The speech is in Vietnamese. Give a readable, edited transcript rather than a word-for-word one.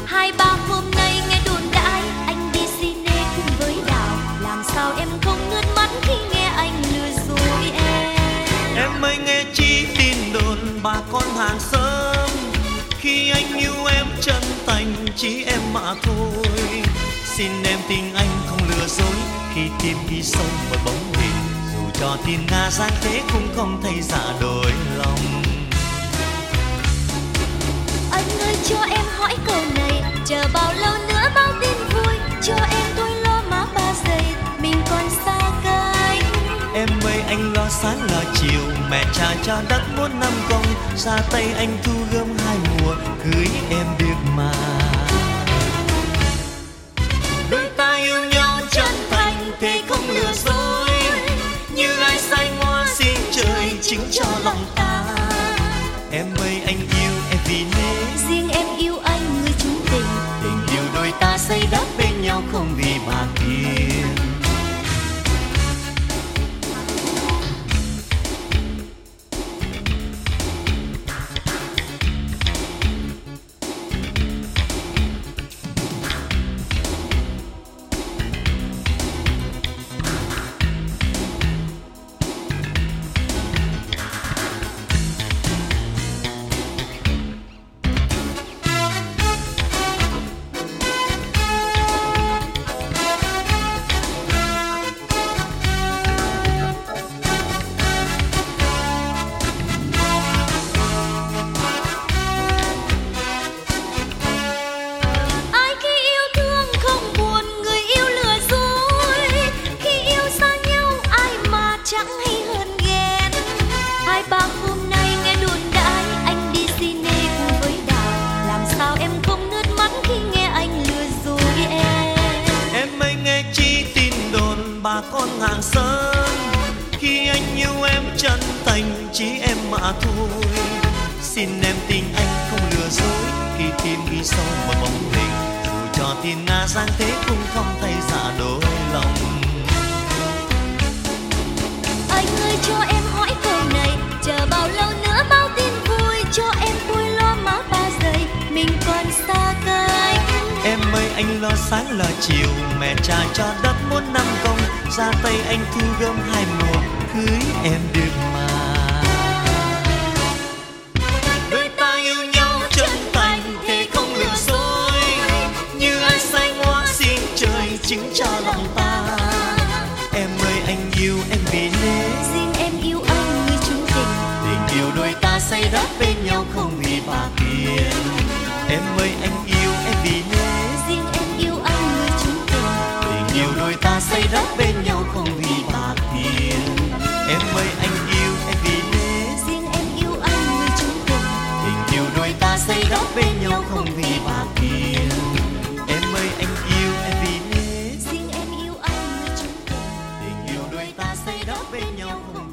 Hai ba hôm nay nghe đồn đãi anh đi cine cùng với Đào, làm sao em không ngước mắt khi nghe anh lừa dối em. Em mới nghe chi tin đồn bà con hàng xóm, khi anh yêu em chân thành chỉ em mà thôi. Xin em tin anh không lừa dối, khi tim đi sâu vào bóng hình, dù cho tin Nga gian thế cũng không thay dạ đổi lòng. Anh ơi cho em hỏi câu này, chờ bao lâu nữa bao tin vui, cho em tôi lo má ba giây, mình còn xa cách. Em ơi anh lo sáng lo chiều, mẹ cha cho đất 4 năm công, ra tay anh thu gom 2 mùa, cưới em được mà. Đôi ta yêu nhau chân thành thế không lừa dối, như ai sai ngoa xin trời chứng cho lòng ta. Em ơi anh yêu em vì thế, Riêng em yêu anh người chung tình, tình yêu đôi ta xây đắp bên nhau không vì bà kia. Bà con hàng xóm, khi anh yêu em chân thành chỉ em mà thôi. Xin em tin anh không lừa dối, khi tim ghi sâu vào bóng hình, dù cho tin Nga gian thế cũng không thay dạ đổi lòng. Anh ơi cho em hỏi câu này, chờ bao lâu nữa bao tin vui, cho em tôi lo má ba giây, mình còn xa cách. Em ơi anh lo sáng lo chiều, mẹ cha cho đất 4 năm công, ra tay anh thu gom 2 mùa, cưới em được mà. Đôi ta yêu nhau chân thành thế không lừa dối, như ai sai ngoa xin trời chứng cho lòng ta. Em ơi anh yêu em vì thế, Riêng em yêu anh người chung tình, tình yêu đôi ta xây đắp bên nhau không vì bà kia. Em ơi anh yêu em vì thế, riêng em yêu anh người chung tình, tình yêu đôi ta xây đắp bên nhau không vì bà kia. Em ơi anh yêu em vì thế, riêng em yêu anh người chung tình, tình yêu đôi ta xây đắp bên nhau không vì bà kia. Em ơi anh yêu em vì thế, riêng em yêu anh người chung tình, tình yêu đôi ta xây đắp bên nhau không